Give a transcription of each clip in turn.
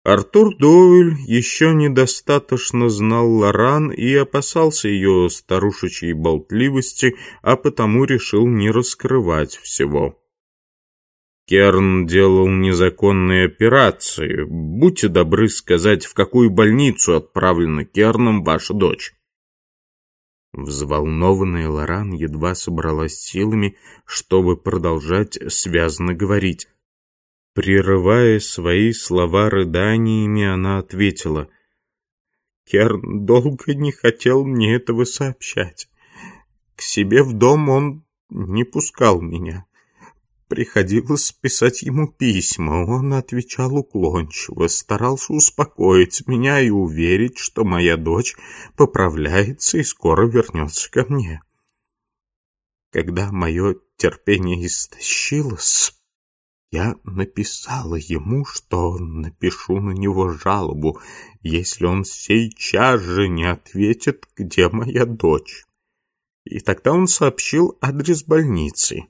Артур Доуэль еще недостаточно знал Лоран и опасался ее старушечьей болтливости, а потому решил не раскрывать всего. Керн делал незаконные операции. Будьте добры сказать, в какую больницу отправлена Керном ваша дочь. Взволнованная Лоран едва собралась силами, чтобы продолжать связно говорить. Прерывая свои слова рыданиями, она ответила: «Керн долго не хотел мне этого сообщать. К себе в дом он не пускал меня. Приходилось писать ему письма. Он отвечал уклончиво, старался успокоить меня и уверить, что моя дочь поправляется и скоро вернется ко мне. Когда мое терпение истощилось, я написала ему, что напишу на него жалобу, если он сейчас же не ответит, где моя дочь. И тогда он сообщил адрес больницы.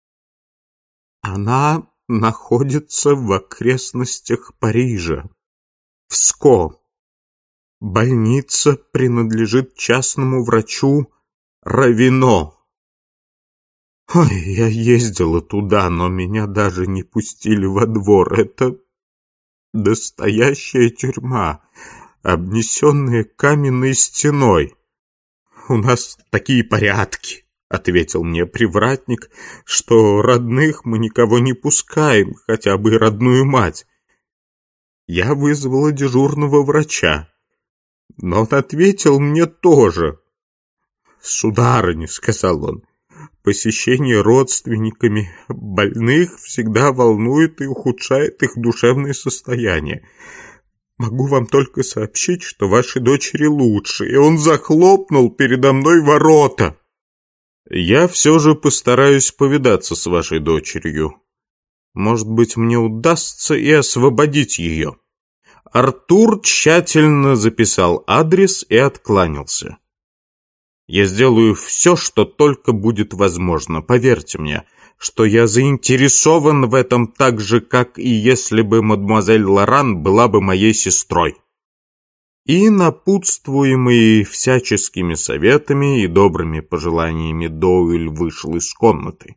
Она находится в окрестностях Парижа, в Ско. Больница принадлежит частному врачу Равино. Ой, я ездила туда, но меня даже не пустили во двор. Это настоящая тюрьма, обнесенная каменной стеной. У нас такие порядки, — ответил мне привратник, — что родных мы никого не пускаем, хотя бы и родную мать. Я вызвала дежурного врача, но он ответил мне тоже. «Сударыня», — сказал он, — «посещение родственниками больных всегда волнует и ухудшает их душевное состояние. Могу вам только сообщить, что вашей дочери лучше». И он захлопнул передо мной ворота. «Я все же постараюсь повидаться с вашей дочерью. Может быть, мне удастся и освободить ее». Артур тщательно записал адрес и откланялся. «Я сделаю все, что только будет возможно. Поверьте мне, что я заинтересован в этом так же, как и если бы мадемуазель Лоран была бы моей сестрой». И, напутствуемый всяческими советами и добрыми пожеланиями, Доуэль вышел из комнаты.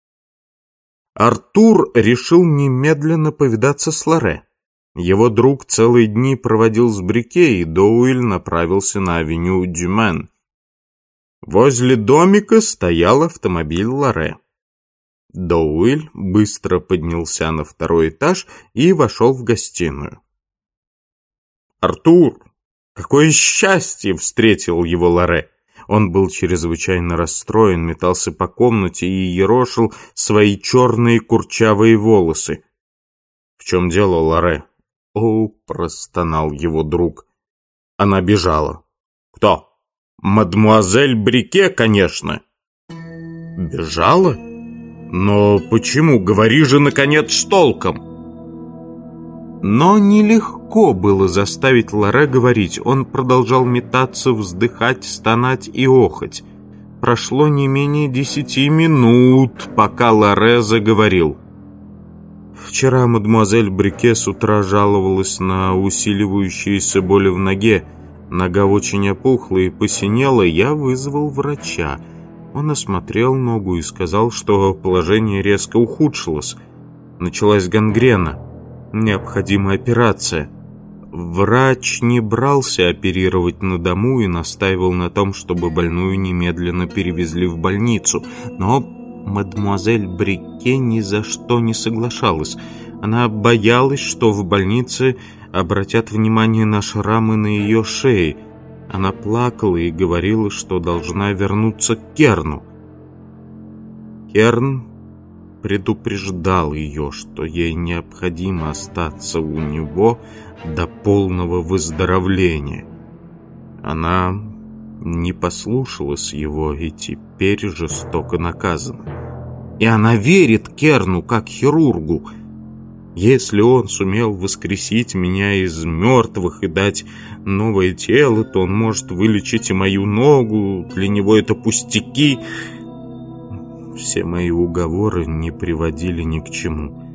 Артур решил немедленно повидаться с Лоре. Его друг целые дни проводил с Брике, и Доуэль направился на авеню Дюмен. Возле домика стоял автомобиль Лоре. Доуэль быстро поднялся на второй этаж и вошел в гостиную. «Артур! Какое счастье!» — встретил его Лоре. Он был чрезвычайно расстроен, метался по комнате и ерошил свои черные курчавые волосы. «В чем дело, Лоре?» «О!» — простонал его друг. «Она бежала». «Кто?» «Мадемуазель Брике, конечно». «Бежала? Но почему? Говори же, наконец, с толком». Но нелегко было заставить Лоре говорить. Он продолжал метаться, вздыхать, стонать и охать. Прошло не менее 10 минут, пока Лоре заговорил. «Вчера мадемуазель Брике с утра жаловалась на усиливающиеся боли в ноге. Нога очень опухла и посинела. Я вызвал врача. Он осмотрел ногу и сказал, что положение резко ухудшилось. Началась гангрена. Необходима операция. Врач не брался оперировать на дому и настаивал на том, чтобы больную немедленно перевезли в больницу. Но мадемуазель Брике ни за что не соглашалась. Она боялась, что в больнице обратят внимание на шрамы на ее шее. Она плакала и говорила, что должна вернуться к Керну. Керн предупреждал ее, что ей необходимо остаться у него до полного выздоровления. Она не послушалась его и теперь жестоко наказана. И она верит Керну как хирургу. Если он сумел воскресить меня из мертвых и дать новое тело, то он может вылечить и мою ногу. Для него это пустяки. Все мои уговоры не приводили ни к чему.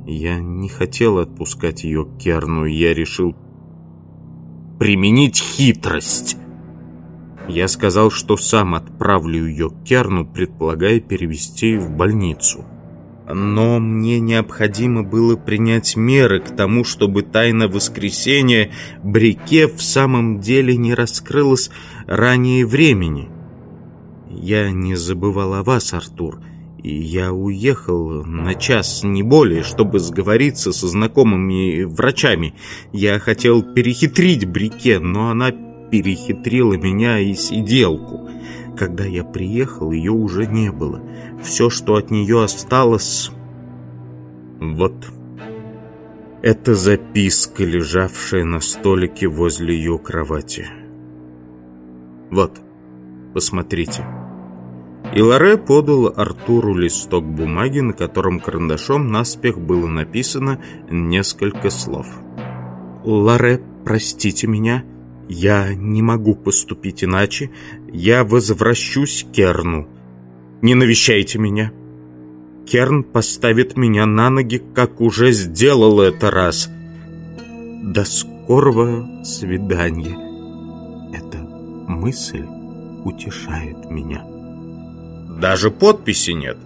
Я не хотел отпускать ее к Керну, и я решил применить хитрость. Я сказал, что сам отправлю ее к Керну, предполагая перевести в больницу. Но мне необходимо было принять меры к тому, чтобы тайна воскресения Брике в самом деле не раскрылась ранее времени. Я не забывал о вас, Артур, и я уехал на час, не более, чтобы сговориться со знакомыми врачами. Я хотел перехитрить Брике, но она перехитрила меня и сиделку. Когда я приехал, ее уже не было. Все, что от нее осталось... Вот. Это записка, лежавшая на столике возле ее кровати. Вот, посмотрите. И Лоре подал Артуру листок бумаги, на котором карандашом наспех было написано несколько слов. «Лоре, простите меня. Я не могу поступить иначе. Я возвращусь к Керну. Не навещайте меня. Керн поставит меня на ноги, как уже сделал это раз. До скорого свидания. Эта мысль утешает меня». Даже подписи нет.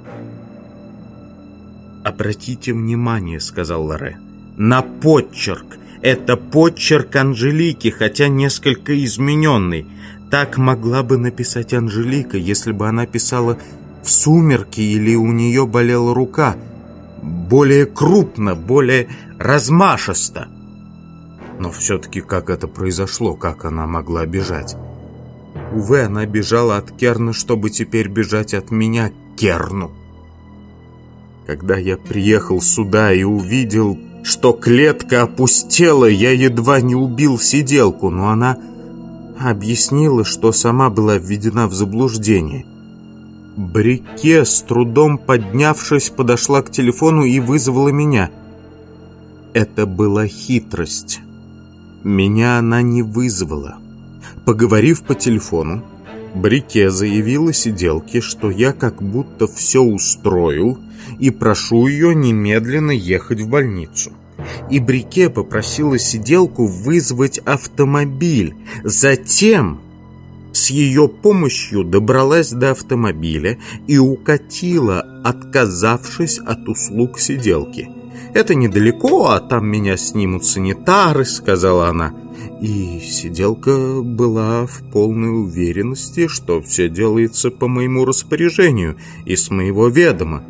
«Обратите внимание, — сказал Лоре, — на подчерк. Это подчерк Анжелики, хотя несколько измененный. Так могла бы написать Анжелика, если бы она писала в сумерки или у нее болела рука. Более крупно, более размашисто. Но все-таки как это произошло, как она могла бежать? Увы, она бежала от Керна, чтобы теперь бежать от меня к Керну. Когда я приехал сюда и увидел, что клетка опустела, я едва не убил сиделку, но она объяснила, что сама была введена в заблуждение. Брике, с трудом поднявшись, подошла к телефону и вызвала меня. Это была хитрость. Меня она не вызвала. Поговорив по телефону, Брике заявила сиделке, что я как будто все устроил и прошу ее немедленно ехать в больницу. И Брике попросила сиделку вызвать автомобиль. Затем с ее помощью добралась до автомобиля и укатила, отказавшись от услуг сиделки. «Это недалеко, а там меня снимут санитары», — сказала она. И сиделка была в полной уверенности, что все делается по моему распоряжению и с моего ведома.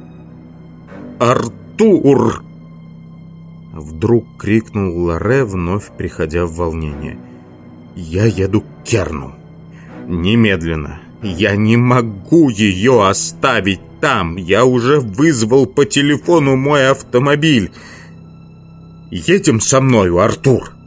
«Артур!» Вдруг крикнул Лоре, вновь приходя в волнение. «Я еду к Керну. Немедленно. Я не могу ее оставить там. Я уже вызвал по телефону мой автомобиль. Едем со мною, Артур!»